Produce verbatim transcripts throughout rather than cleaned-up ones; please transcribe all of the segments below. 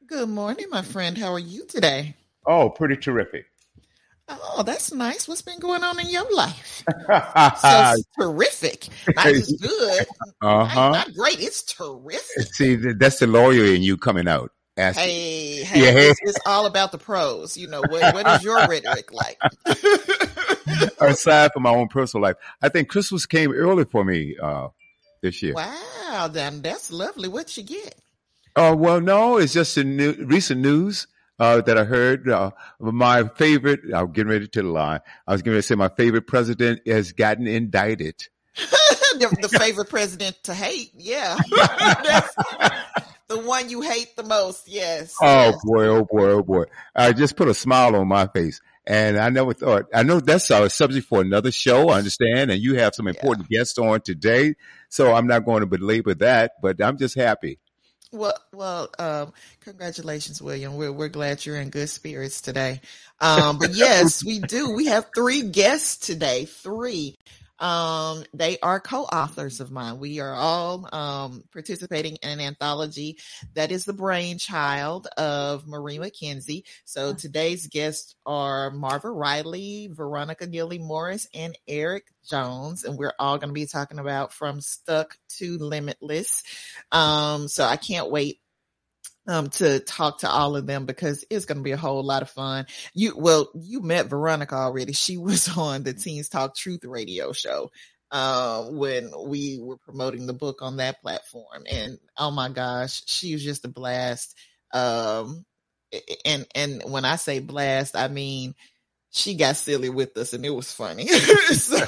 Good morning, my friend. How are you today? Oh, pretty terrific. Oh, that's nice. What's been going on in your life? So Uh terrific. Not just good. Nice, huh. not great. It's terrific. See, th- that's the lawyer in you coming out. Asking. Hey, hey, Yeah. it's it's all about the pros. You know, what what is your rhetoric like? Aside from my own personal life, I think Christmas came early for me uh, this year. Wow, then that's lovely. What you get? Oh well, no, it's just the new, recent news uh, that I heard. Uh, my favorite. I'm getting ready to lie. I was getting ready to say my favorite president has gotten indicted. the, the favorite president to hate. Yeah. That's the one you hate the most. Yes. Oh Yes. boy, oh boy, oh boy. I just put a smile on my face. And I never thought, I know that's a subject for another show, I understand. And you have some Yeah. important guests on today. So I'm not going to belabor that, but I'm just happy. Well, well, um, congratulations, William. We're we're glad you're in good spirits today. Um, but yes, we do. We have three guests today. Three. Um, they are co-authors of mine. We are all um participating in an anthology that is the brainchild of Marie McKenzie. So today's guests are Marva Riley, Veronica Neely Morris, and Eric Jones, and we're all going to be talking about From Stuck to Limitless. Um, so I can't wait um to talk to all of them because it's going to be a whole lot of fun. You well, you met Veronica already. She was on the Teens Talk Truth radio show uh, when we were promoting the book on that platform, and oh my gosh, she was just a blast. Um, and and when I say blast, I mean she got silly with us and it was funny. So,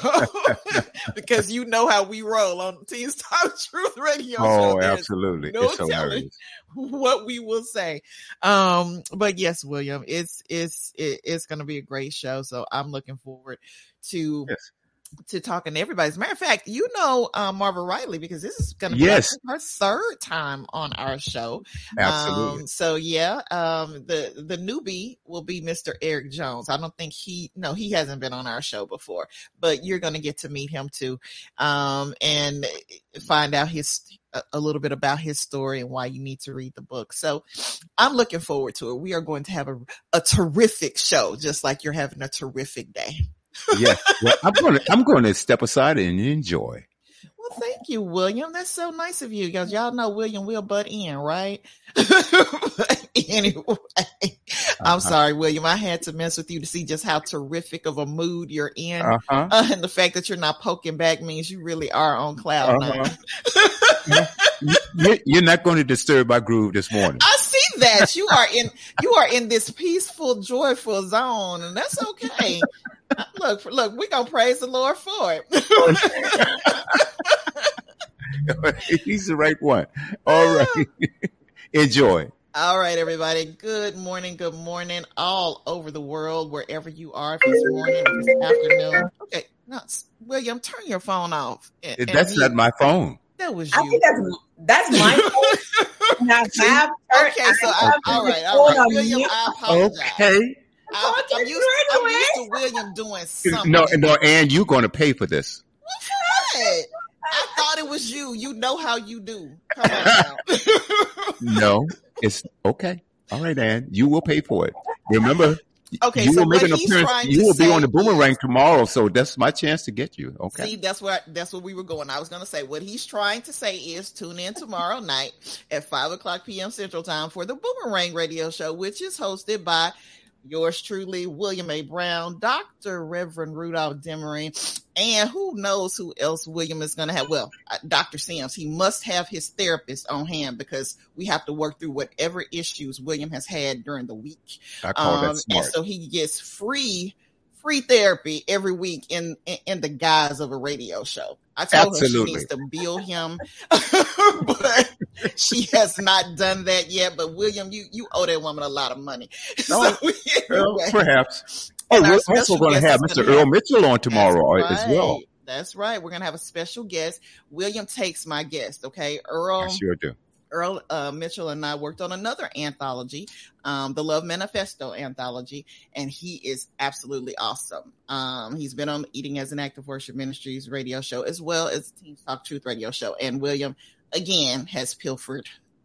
because you know how we roll on Teens Talk Truth radio show. Oh, There's absolutely. no It's telling hilarious. what we will say. Um, but yes, William, it's, it's, it, it's going to be a great show. So I'm looking forward to Yes. to talking to everybody. As a matter of fact, you know um, Marva Riley because this is going to be Yes, her third time on our show. absolutely. Um, so yeah, um, the the newbie will be Mister Eric Jones. I don't think he no he hasn't been on our show before, but you're going to get to meet him too, um, and find out his a, a little bit about his story and why you need to read the book. So I'm looking forward to it. We are going to have a, a terrific show, just like you're having a terrific day. Yes. Well, I'm going to, I'm going to step aside and enjoy. Well, thank you, William. That's so nice of you, because y'all know William will butt in, right? Anyway, I'm Uh-huh. sorry, William. I had to mess with you to see just how terrific of a mood you're in. Uh-huh. Uh, and the fact that you're not poking back means you really are on cloud nine. Uh-huh. You- you- You're not going to disturb my groove this morning. I see that you are in you are in this peaceful, joyful zone, and that's okay. Look, look, we're gonna praise the Lord for it. He's the right one. All right. Enjoy. All right, everybody. Good morning. Good morning, all over the world, wherever you are. If it's morning, if it's afternoon. Okay, no, William, turn your phone off. And, and That's mute. not my phone. That was I you. think that's that's my fault. And I have turned- Okay, so I I, have all right, the all phone right, on William, mute. I apologize. Okay. I, I'm, used, I'm used to William doing something. No, no, and you're going to pay for this. What? I thought it was you. You know how you do. Come on now. No, it's okay. All right, Ann, you will pay for it. Remember, Okay, you so will make what an he's appearance. trying You to will be say on the boomerang is- tomorrow, so that's my chance to get you. Okay. See, that's what that's what we were going. I was going to say what he's trying to say is tune in tomorrow night at five o'clock p.m. Central Time for the Boomerang Radio Show, which is hosted by yours truly, William A. Brown, Doctor Reverend Rudolph Demering, and who knows who else William is going to have. Well, uh, Doctor Sims. He must have his therapist on hand because we have to work through whatever issues William has had during the week. I call that Um, smart. and so he gets free free therapy every week in, in in the guise of a radio show. I told her she Absolutely. needs to bill him, but she has not done that yet. But William, you you owe that woman a lot of money. Oh, So Well, anyway, perhaps. Oh, And our we're special also going to guest have is Mister gonna Earl have- Mitchell on tomorrow that's as well. right. That's right. We're gonna have a special guest. William takes my guest. Okay, Earl. I sure do. Earl uh, Mitchell and I worked on another anthology, um, the Love Manifesto anthology, and he is absolutely awesome. Um, he's been on Eating as an Active Worship Ministries radio show as well as Teens Talk Truth radio show. And William, again, has pilfered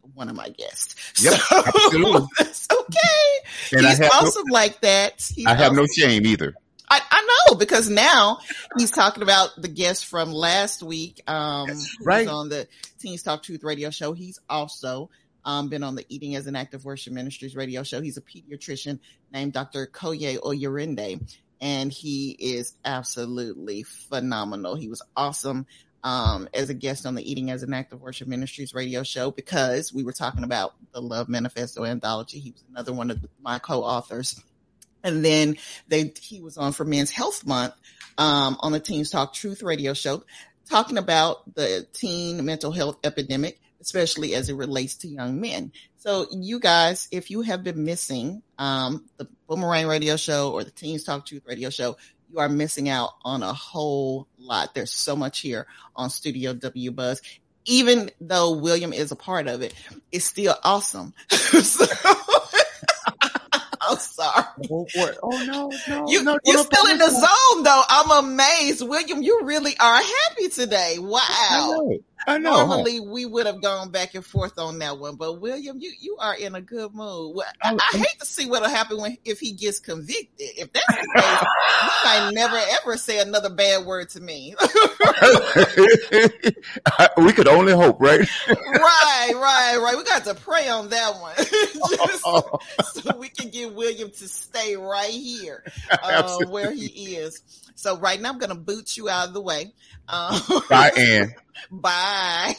one of my guests. Yep, so absolutely. It's okay. And He's I have awesome no, like that. He's I have awesome. no shame either. I, I know, because now he's talking about the guest from last week, um, That's who right. was on the Teens Talk Truth radio show. He's also um, been on the Eating as an Act of Worship Ministries radio show. He's a pediatrician named Doctor Koye Oyerinde, and he is absolutely phenomenal. He was awesome um, as a guest on the Eating as an Act of Worship Ministries radio show, because we were talking about the Love Manifesto anthology. He was another one of my co-authors. And then they, he was on for Men's Health Month um, on the Teens Talk Truth radio show, talking about the teen mental health epidemic, especially as it relates to young men. So you guys, if you have been missing um, the Boomerang radio show or the Teens Talk Truth radio show, you are missing out on a whole lot. There's so much here on Studio W Buzz. Even though William is a part of it, it's still awesome. so, I'm sorry. Oh, boy. oh no, no, You, no, you're no, still no, in the no. zone, though. I'm amazed. William, you really are happy today. I Wow. know. I know. huh? Normally, we would have gone back and forth on that one. But, William, you, you are in a good mood. Well, I, I'm- I hate to see what'll happen when if he gets convicted. If that's the case, you might never, ever say another bad word to me. We could only hope, right? right, right, right. We got to pray on that one. Just so we can get William to stay right here uh, where he is. So right now I'm going to boot you out of the way. Um, Bye, Ann. Bye.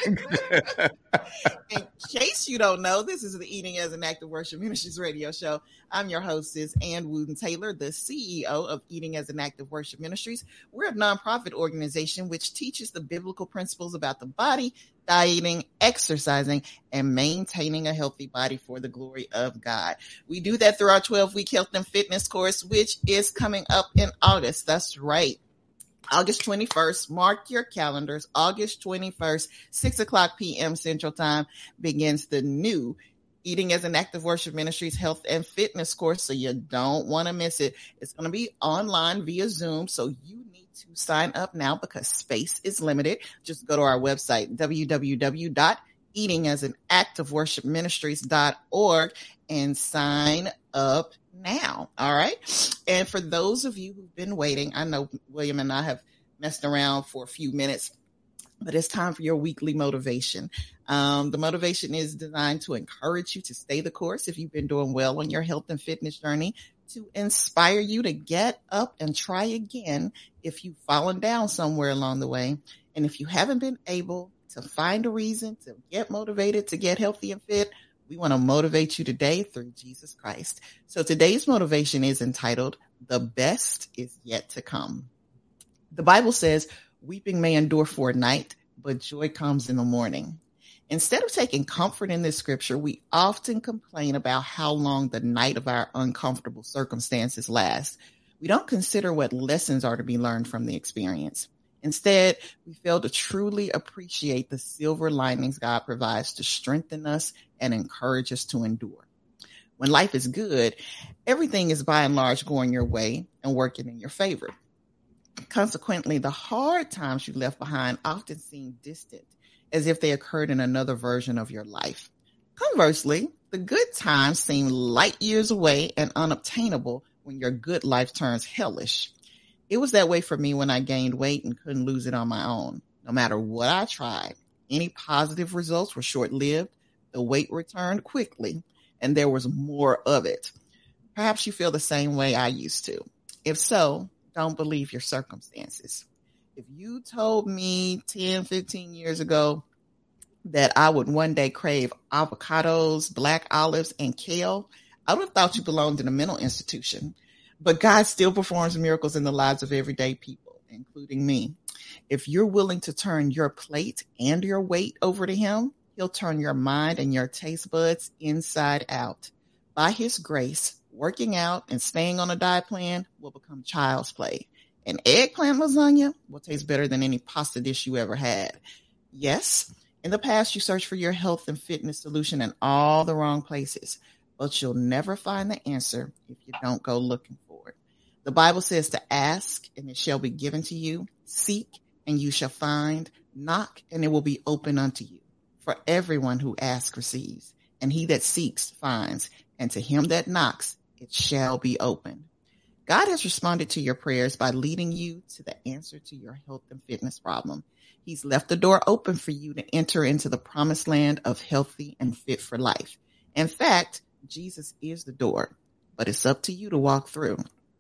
In case you don't know, this is the Eating as an Act of Worship Ministries radio show. I'm your hostess, Ann Wooten Taylor, the C E O of Eating as an Act of Worship Ministries. We're a nonprofit organization which teaches the biblical principles about the body, dieting, exercising, and maintaining a healthy body for the glory of God. We do that through our twelve-week health and fitness course, which is coming up in August. That's right. August twenty-first, mark your calendars. August twenty-first, six o'clock p.m. Central Time begins the new Eating as an Act of Worship Ministries health and fitness course. So you don't want to miss it. It's going to be online via Zoom. So you need to sign up now because space is limited. Just go to our website, w w w dot eating as an act of worship ministries dot org, and sign up now. All right. And for those of you who've been waiting, I know William and I have messed around for a few minutes, but it's time for your weekly motivation. Um, the motivation is designed to encourage you to stay the course if you've been doing well on your health and fitness journey, to inspire you to get up and try again if you've fallen down somewhere along the way. And if you haven't been able to find a reason to get motivated, to get healthy and fit, we want to motivate you today through Jesus Christ. So today's motivation is entitled, The Best is Yet to Come. The Bible says, weeping may endure for a night, but joy comes in the morning. Instead of taking comfort in this scripture, we often complain about how long the night of our uncomfortable circumstances lasts. We don't consider what lessons are to be learned from the experience. Instead, we fail to truly appreciate the silver linings God provides to strengthen us and encourage us to endure. When life is good, everything is by and large going your way and working in your favor. Consequently, the hard times you left behind often seem distant, as if they occurred in another version of your life. Conversely, the good times seem light years away and unobtainable when your good life turns hellish. It was that way for me when I gained weight and couldn't lose it on my own. No matter what I tried, any positive results were short-lived, the weight returned quickly, and there was more of it. Perhaps you feel the same way I used to. If so, don't believe your circumstances. If you told me ten, fifteen years ago that I would one day crave avocados, black olives, and kale, I would have thought you belonged in a mental institution. But God still performs miracles in the lives of everyday people, including me. If you're willing to turn your plate and your weight over to Him, He'll turn your mind and your taste buds inside out. By His grace, working out and staying on a diet plan will become child's play. An eggplant lasagna will taste better than any pasta dish you ever had. Yes, in the past, you searched for your health and fitness solution in all the wrong places, but you'll never find the answer if you don't go looking for it. The Bible says to ask, and it shall be given to you. Seek, and you shall find. Knock, and it will be open unto you. For everyone who asks receives, and he that seeks finds, and to him that knocks it shall be open. God has responded to your prayers by leading you to the answer to your health and fitness problem. He's left the door open for you to enter into the promised land of healthy and fit for life. In fact, Jesus is the door, but it's up to you to walk through.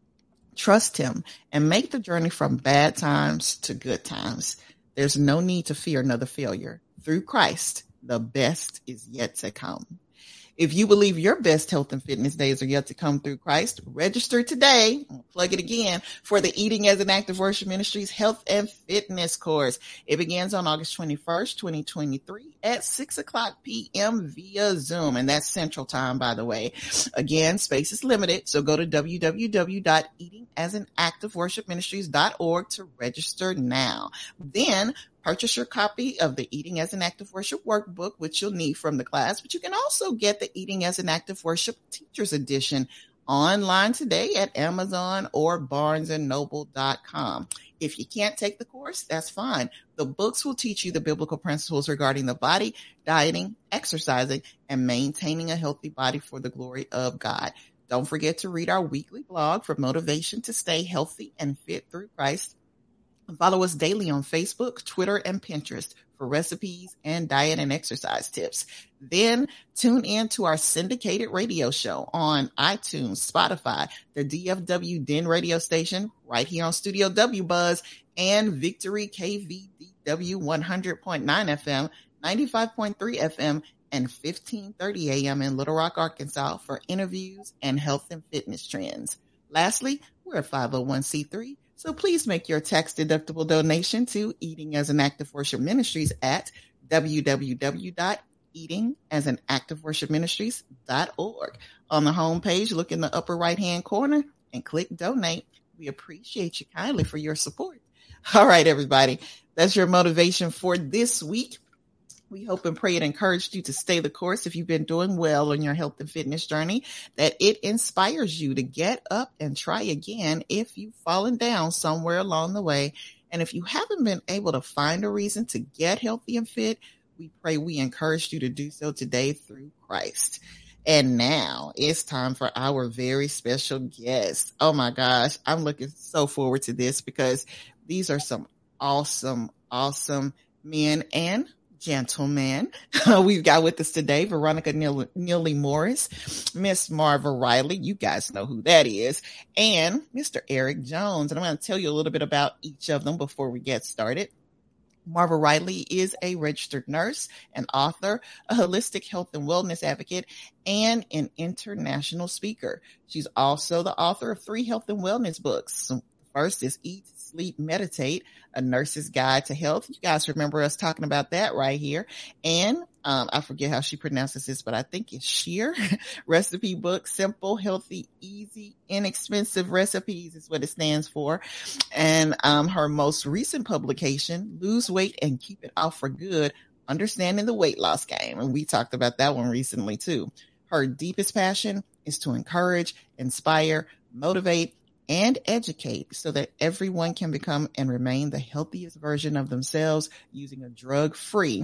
Trust him and make the journey from bad times to good times. There's no need to fear another failure. Through Christ, the best is yet to come. If you believe your best health and fitness days are yet to come through Christ, register today. I'll plug it again for the Eating as an Active Worship Ministries Health and Fitness course. It begins on August twenty-first, twenty twenty-three at six o'clock p.m. via Zoom. And that's Central Time, by the way. Again, space is limited. So go to w w w dot eating as an active worship ministries dot org to register now. Then purchase your copy of the Eating as an Active Worship workbook, which you'll need from the class, but you can also get the Eating as an Active Worship Teacher's Edition online today at Amazon or barnes and noble dot com. If you can't take the course, that's fine. The books will teach you the biblical principles regarding the body, dieting, exercising, and maintaining a healthy body for the glory of God. Don't forget to read our weekly blog for motivation to stay healthy and fit through Christ. Follow us daily on Facebook, Twitter, and Pinterest for recipes and diet and exercise tips. Then tune in to our syndicated radio show on iTunes, Spotify, the D F W Den radio station right here on Studio W Buzz, and Victory K V D W one hundred point nine F M, ninety-five point three F M, and fifteen thirty A M in Little Rock, Arkansas for interviews and health and fitness trends. Lastly, we're a five oh one c three. So please make your tax-deductible donation to Eating as an Active Worship Ministries at w w w dot eating as an active worship ministries dot org. On the homepage, look in the upper right-hand corner and click Donate. We appreciate you kindly for your support. All right, everybody. That's your motivation for this week. We hope and pray it encouraged you to stay the course if you've been doing well on your health and fitness journey, that it inspires you to get up and try again if you've fallen down somewhere along the way. And if you haven't been able to find a reason to get healthy and fit, we pray we encourage you to do so today through Christ. And now it's time for our very special guest. Oh my gosh, I'm looking so forward to this because these are some awesome, awesome men and gentlemen. We've got with us today Veronica Neely, Neely Morris, Miss Marva Riley, you guys know who that is, and Mister Eric Jones. And I'm going to tell you a little bit about each of them before we get started. Marva Riley is a registered nurse, an author, a holistic health and wellness advocate, and an international speaker. She's also the author of three health and wellness books. So first is Eat, Sleep, Meditate, A Nurse's Guide to Health. You guys remember us talking about that right here. And um, I forget how she pronounces this, but I think it's Sheer Recipe Book. Simple, healthy, easy, inexpensive recipes is what it stands for. And um, her most recent publication, Lose Weight and Keep It Off for Good, Understanding the Weight Loss Game. And we talked about that one recently too. Her deepest passion is to encourage, inspire, motivate, and educate so that everyone can become and remain the healthiest version of themselves using a drug-free,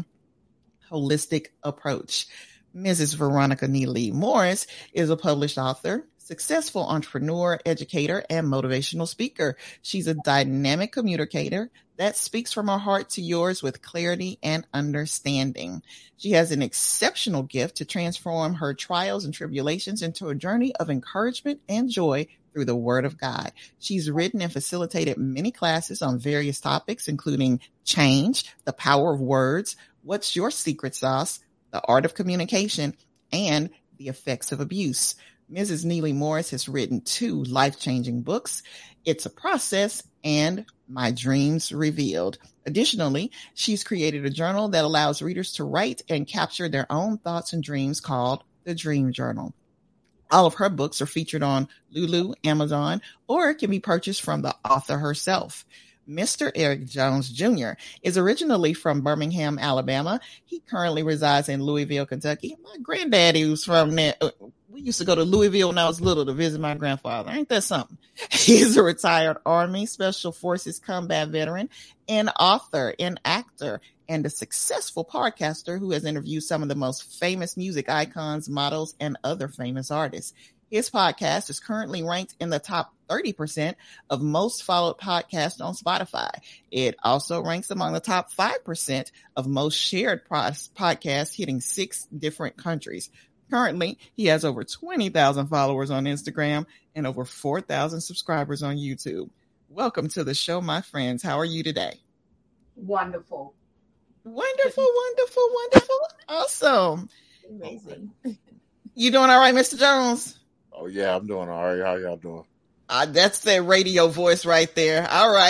holistic approach. Missus Veronica Neely Morris is a published author, successful entrepreneur, educator, and motivational speaker. She's a dynamic communicator that speaks from her heart to yours with clarity and understanding. She has an exceptional gift to transform her trials and tribulations into a journey of encouragement and joy through the Word of God. She's written and facilitated many classes on various topics, including change, the power of words, what's your secret sauce, the art of communication, and the effects of abuse. Missus Neely Morris has written two life-changing books, It's a Process and My Dreams Revealed. Additionally, she's created a journal that allows readers to write and capture their own thoughts and dreams called the Dream Journal. All of her books are featured on Lulu, Amazon, or can be purchased from the author herself. Mister Eric Jones Junior is originally from Birmingham, Alabama. He currently resides in Louisville, Kentucky. My granddaddy was from there. We used to go to Louisville when I was little to visit my grandfather. Ain't that something? He's a retired Army Special Forces combat veteran an author, an actor, and a successful podcaster who has interviewed some of the most famous music icons, models, and other famous artists. His podcast is currently ranked in the top thirty percent of most followed podcasts on Spotify. It also ranks among the top five percent of most shared podcasts, hitting six different countries. Currently, he has over twenty thousand followers on Instagram and over four thousand subscribers on YouTube. Welcome to the show, my friends. How are you today? Wonderful. Wonderful, wonderful, wonderful. Awesome. Amazing. You doing all right, Mister Jones? Oh, yeah, I'm doing all right. How y'all doing? Uh, that's that radio voice right there. All right.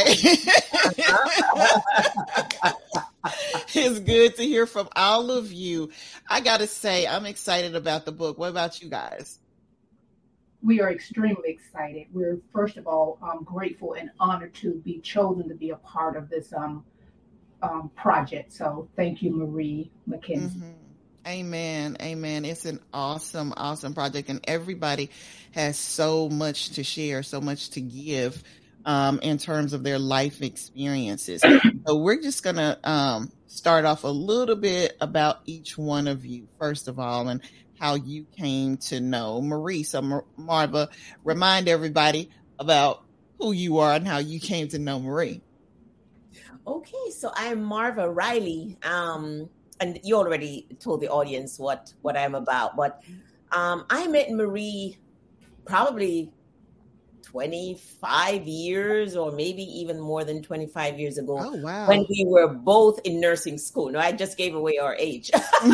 It's good to hear from all of you. I got to say, I'm excited about the book. What about you guys? We are extremely excited. We're, first of all, um, grateful and honored to be chosen to be a part of this um, um, project. So thank you, Marie McKenzie. Mm-hmm. Amen. Amen. It's an awesome, awesome project. And everybody has so much to share, so much to give um, in terms of their life experiences. So we're just going to um, start off a little bit about each one of you, first of all, and how you came to know Marie. So Mar- Marva, remind everybody about who you are and how you came to know Marie. Okay, so I'm Marva Riley. Um, and you already told the audience what, what I'm about, but um, I met Marie probably twenty-five years or maybe even more than twenty-five years ago. Oh, wow. When we were both in nursing school. No, I just gave away our age.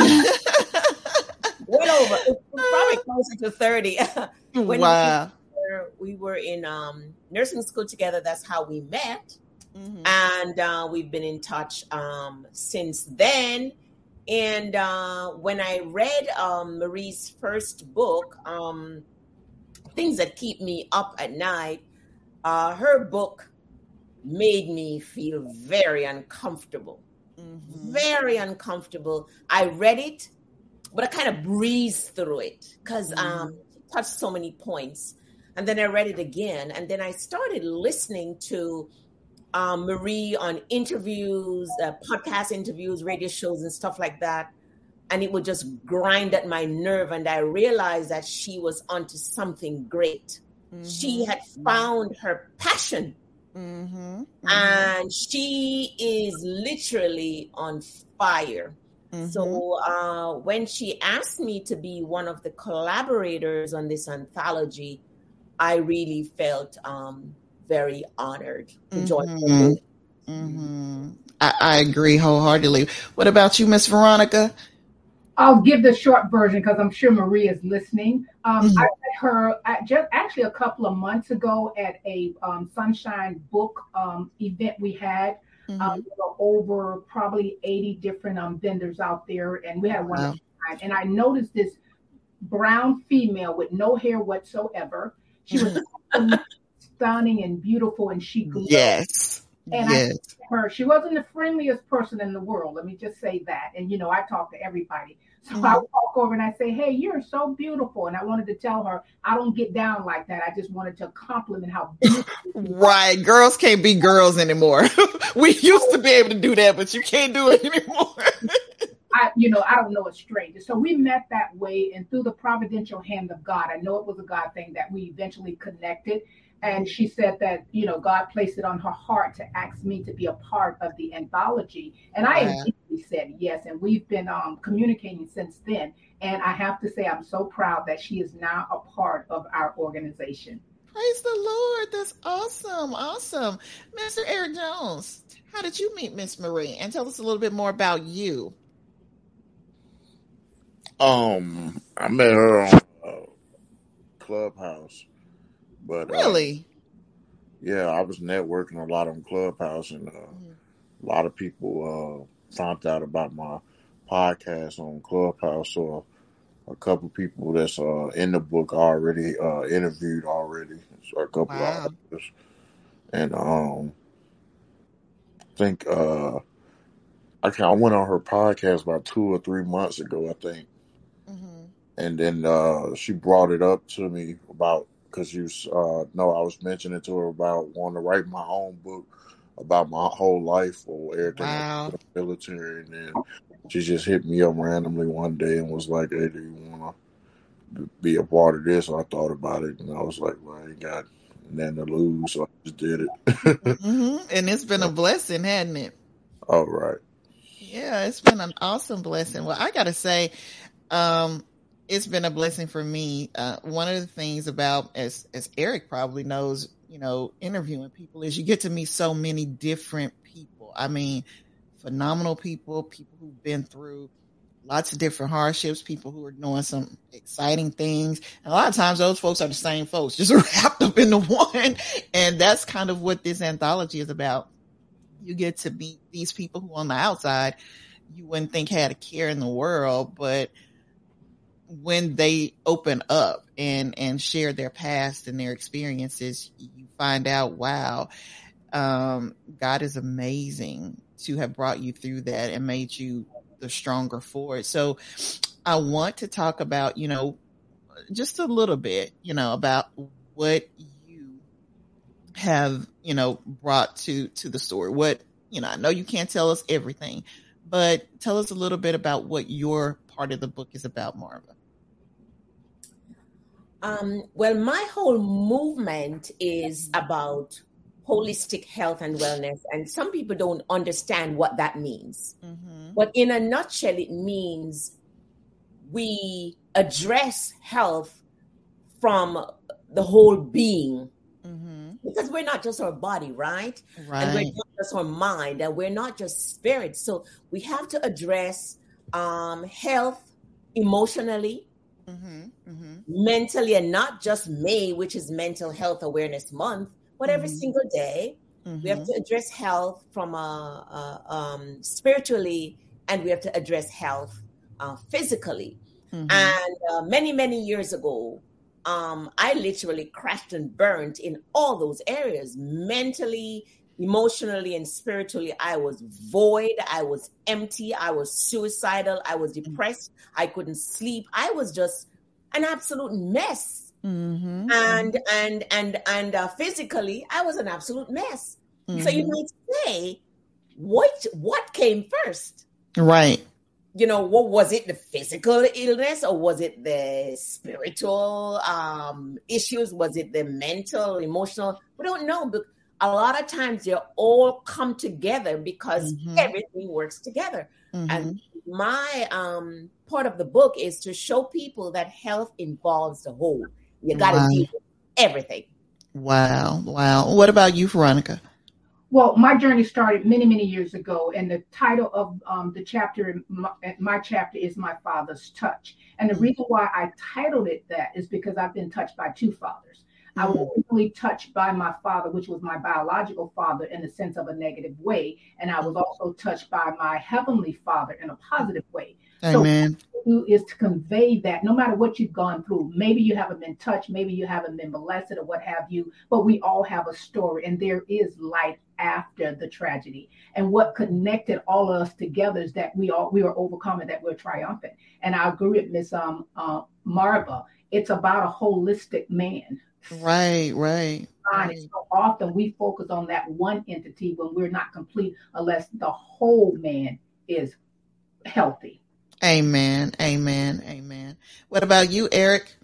Went over, probably closer to thirty. When wow. we were, we were in um, nursing school together. That's how we met. Mm-hmm. And uh, we've been in touch um, since then. And uh, when I read um, Marie's first book, um, Things That Keep Me Up at Night, uh, her book made me feel very uncomfortable. Mm-hmm. Very uncomfortable. I read it, but I kind of breezed through it because mm-hmm. um, it touched so many points. And then I read it again. And then I started listening to Um, Marie on interviews, uh, podcast interviews, radio shows and stuff like that. And it would just grind at my nerve. And I realized that she was onto something great. Mm-hmm. She had found her passion. Mm-hmm. Mm-hmm. And she is literally on fire. Mm-hmm. So uh, when she asked me to be one of the collaborators on this anthology, I really felt um, very honored. Mm-hmm. Mm-hmm. I, I agree wholeheartedly. What about you, Miss Veronica? I'll give the short version because I'm sure Marie is listening. Um, mm-hmm. I met her at just actually a couple of months ago at a um, Sunshine Book um, event we had. Mm-hmm. Um, there were over probably eighty different um, vendors out there, and we had one wow. time. And I noticed this brown female with no hair whatsoever. She was stunning and beautiful, and she glowed. Yes. And yes. I her, she wasn't the friendliest person in the world. Let me just say that. And, you know, I talk to everybody. So mm-hmm. I walk over and I say, hey, you're so beautiful. And I wanted to tell her, I don't get down like that. I just wanted to compliment how beautiful. Right. Girls can't be girls anymore. We used to be able to do that, but you can't do it anymore. I, you know, I don't know a stranger. So we met that way, and through the providential hand of God, I know it was a God thing that we eventually connected. And she said that, you know, God placed it on her heart to ask me to be a part of the anthology. And I wow. immediately said yes. And we've been um, communicating since then. And I have to say, I'm so proud that she is now a part of our organization. Praise the Lord. That's awesome. Awesome. Mister Eric Jones, how did you meet Miss Marie? And tell us a little bit more about you. Um, I met her on uh, Clubhouse. But really, uh, yeah, I was networking a lot on Clubhouse, and uh, mm-hmm. a lot of people uh, found out about my podcast on Clubhouse. So a couple people that's uh, in the book already uh, interviewed already. So a couple wow. of others, and um, I think uh, I I went on her podcast about two or three months ago, I think, mm-hmm. and then uh, she brought it up to me about. Because you uh, know, I was mentioning to her about wanting to write my own book about my whole life or everything I Wow. did in the military. And then she just hit me up randomly one day and was like, "Hey, do you want to be a part of this?" So I thought about it, and I was like, "Well, I ain't got nothing to lose," so I just did it. Mm-hmm. And it's been a blessing, hasn't it? All right. Yeah, it's been an awesome blessing. Well, I got to say, um, it's been a blessing for me. Uh, one of the things about, as as Eric probably knows, you know, interviewing people is you get to meet so many different people. I mean, phenomenal people, people who've been through lots of different hardships, people who are doing some exciting things. And a lot of times those folks are the same folks, just wrapped up into one. And that's kind of what this anthology is about. You get to meet these people who on the outside you wouldn't think had a care in the world, but when they open up and, and share their past and their experiences, you find out, wow, um, God is amazing to have brought you through that and made you the stronger for it. So I want to talk about, you know, just a little bit, you know, about what you have, you know, brought to, to the story. What, you know, I know you can't tell us everything, but tell us a little bit about what your part of the book is about, Marva. Um, well, my whole movement is about holistic health and wellness, and some people don't understand what that means. Mm-hmm. But in a nutshell, it means we address health from the whole being. Mm-hmm. Because we're not just our body, right? Right. And we're not just our mind, and we're not just spirit. So we have to address um, health emotionally, mm-hmm. Mm-hmm. mentally, and not just May, which is Mental Health Awareness Month, but every mm-hmm. single day. Mm-hmm. We have to address health from uh, uh, um, spiritually, and we have to address health uh, physically. Mm-hmm. And uh, many, many years ago, Um, I literally crashed and burnt in all those areas, mentally, emotionally, and spiritually. I was void. I was empty. I was suicidal. I was depressed. I couldn't sleep. I was just an absolute mess. Mm-hmm. And, and, and, and uh, physically, I was an absolute mess. Mm-hmm. So you might say, what, what came first? Right. You know, what was it, the physical illness, or was it the spiritual um, issues? Was it the mental, emotional? We don't know. But a lot of times they all come together because mm-hmm. everything works together. Mm-hmm. And my um, part of the book is to show people that health involves the whole. You got to wow. deal with everything. Wow. Wow. What about you, Veronica? Well, my journey started many, many years ago, and the title of um, the chapter, my, my chapter is My Father's Touch. And the mm-hmm. reason why I titled it that is because I've been touched by two fathers. Mm-hmm. I was originally touched by my father, which was my biological father, in the sense of a negative way. And I was also touched by my heavenly father in a positive way. Amen. So what I do is to convey that no matter what you've gone through, maybe you haven't been touched, maybe you haven't been blessed or what have you, but we all have a story, and there is light after the tragedy. And what connected all of us together is that we all we are overcoming, that we're triumphant. And I agree with Miss um, uh, Marva. It's about a holistic man. Right, right. right. So often we focus on that one entity when we're not complete unless the whole man is healthy. Amen. Amen. Amen. What about you, Eric?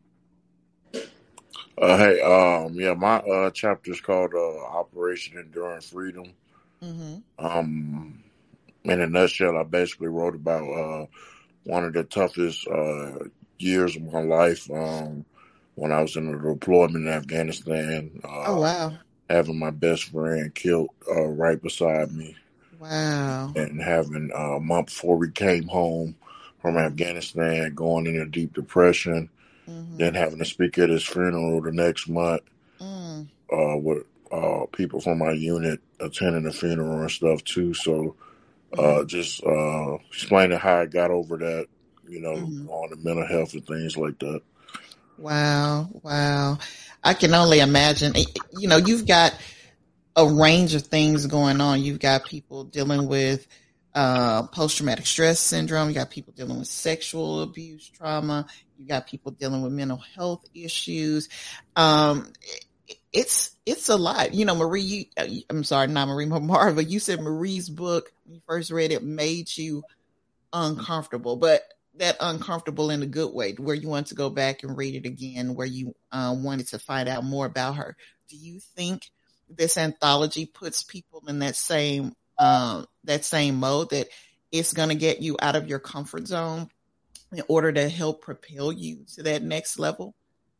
Uh, hey, um, yeah, my uh, chapter is called uh, Operation Enduring Freedom. Mm-hmm. Um, in a nutshell, I basically wrote about uh, one of the toughest uh, years of my life um, when I was in a deployment in Afghanistan. Uh, oh, wow. Having my best friend killed uh, right beside me. Wow. And having uh, a month before we came home from Afghanistan, going into deep depression, mm-hmm. then having to speak at his funeral the next month mm. uh, with uh, people from my unit attending the funeral and stuff too. So uh, mm. just uh, explaining how I got over that, you know, mm. on the mental health and things like that. Wow. Wow. I can only imagine, you know, you've got a range of things going on. You've got people dealing with uh, post-traumatic stress syndrome. You got people dealing with sexual abuse trauma. You got people dealing with mental health issues. Um, it's it's a lot. You know, Marie, you, I'm sorry, not Marie, Marva, you said Marie's book, when you first read it, made you uncomfortable, but that uncomfortable in a good way, where you want to go back and read it again, where you uh, wanted to find out more about her. Do you think this anthology puts people in that same um, that same mode, that it's going to get you out of your comfort zone in order to help propel you to that next level?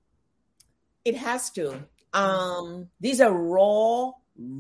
It has to. Um, these are raw,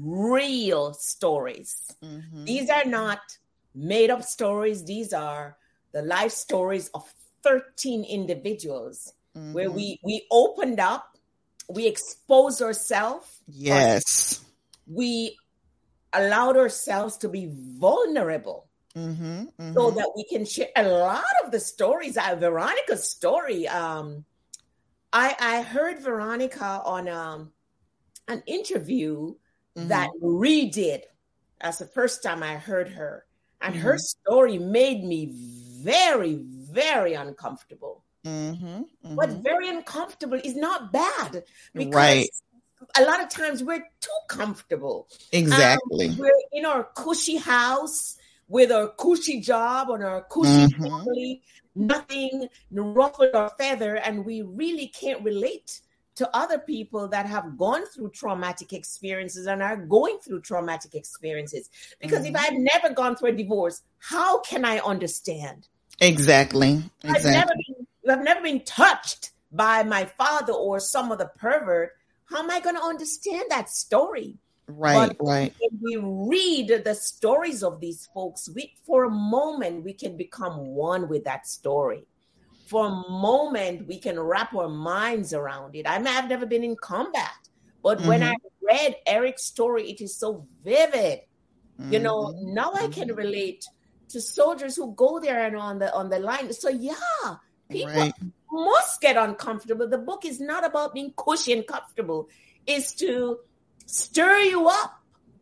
real stories. Mm-hmm. These are not made up stories. These are the life stories of thirteen individuals, mm-hmm. where we, we opened up, we exposed ourselves. Yes. We allowed ourselves to be vulnerable, mm-hmm, mm-hmm. so that we can share a lot of the stories. Uh, Veronica's story. Um, I, I heard Veronica on um, an interview mm-hmm. that Marie did. That's the first time I heard her. And mm-hmm. her story made me very, very uncomfortable. Mm-hmm, mm-hmm. But very uncomfortable is not bad, because right. a lot of times we're too comfortable. Exactly. Um, we're in our cushy house with our cushy job and our cushy mm-hmm. family, nothing ruffled or feather, and we really can't relate to other people that have gone through traumatic experiences and are going through traumatic experiences. Because mm-hmm. if I've never gone through a divorce, how can I understand? Exactly. exactly. I've never been, I've never been touched by my father or some other pervert. How am I going to understand that story? Right, but right. When we read the stories of these folks, we, for a moment, we can become one with that story. For a moment, we can wrap our minds around it. I may have never been in combat, but mm-hmm. when I read Eric's story, it is so vivid. Mm-hmm. You know, now I can relate to soldiers who go there and on the on the line. So yeah, people right. must get uncomfortable. The book is not about being cushy and comfortable. It's to stir you up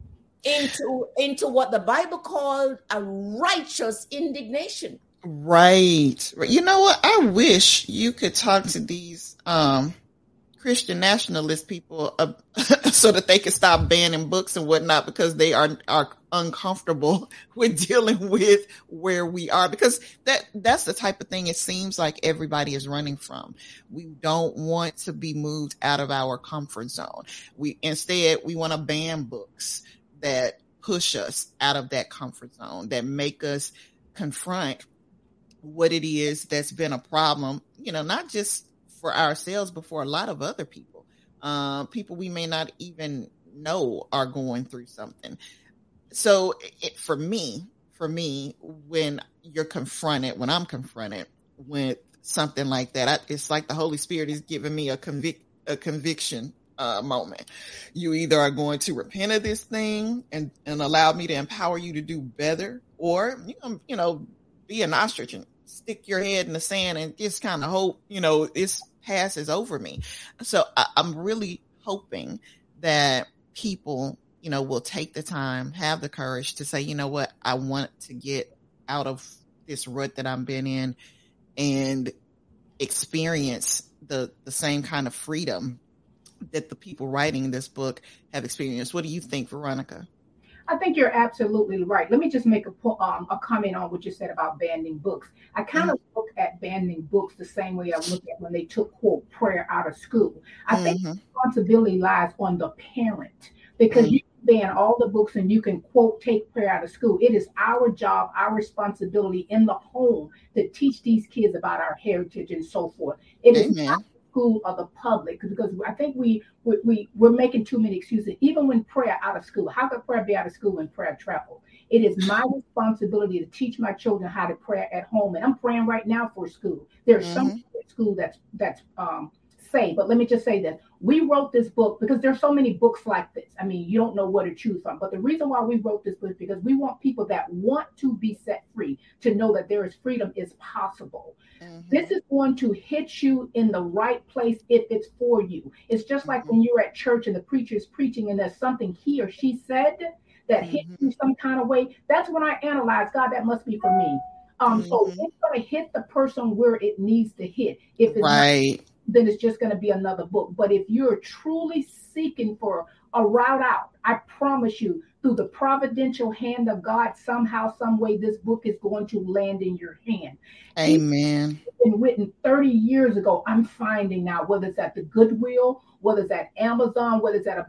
into into what the Bible called a righteous indignation. Right. You know what? I wish you could talk to these um, Christian nationalist people uh, so that they could stop banning books and whatnot, because they are are uncomfortable with dealing with where we are, because that that's the type of thing it seems like everybody is running from. We don't want to be moved out of our comfort zone. We instead we want to ban books that push us out of that comfort zone, that make us confront what it is that's been a problem, you know, not just for ourselves, but for a lot of other people, uh, people we may not even know are going through something. So it, for me, for me, when you're confronted, when I'm confronted with something like that, I, it's like the Holy Spirit is giving me a convic, a conviction uh, moment. You either are going to repent of this thing and, and allow me to empower you to do better, or, you know, you know, be an ostrich and stick your head in the sand and just kind of hope, you know, this passes over me. So I, I'm really hoping that people, you know, will take the time, have the courage to say, you know what, I want to get out of this rut that I've been in and experience the, the same kind of freedom that the people writing this book have experienced. What do you think, Veronica? I think you're absolutely right. Let me just make a um, a comment on what you said about banning books. I kind of mm-hmm. look at banning books the same way I look at when they took, quote, prayer out of school. I mm-hmm. think the responsibility lies on the parent, because mm-hmm. you can ban all the books and you can, quote, take prayer out of school. It is our job, our responsibility in the home to teach these kids about our heritage and so forth. It Amen. Is not school or the public, because I think we, we, we, we're making too many excuses. Even when prayer out of school, how could prayer be out of school when prayer travel? It is my responsibility to teach my children how to pray at home. And I'm praying right now for school. There's mm-hmm. some at school that's, that's um, saved. But let me just say that we wrote this book because there's so many books like this. I mean, you don't know what to choose from. But the reason why we wrote this book is because we want people that want to be set free to know that there is freedom is possible. Mm-hmm. This is going to hit you in the right place if it's for you. It's just like mm-hmm. when you're at church and the preacher is preaching and there's something he or she said that mm-hmm. hits you some kind of way. That's when I analyze, God, that must be for me. Um, mm-hmm. So it's going to hit the person where it needs to hit. If it's right. then it's just going to be another book. But if you're truly seeking for a route out, I promise you, through the providential hand of God, somehow, some way, this book is going to land in your hand. Amen. It's been written thirty years ago. I'm finding now, whether it's at the Goodwill, whether it's at Amazon, whether it's at a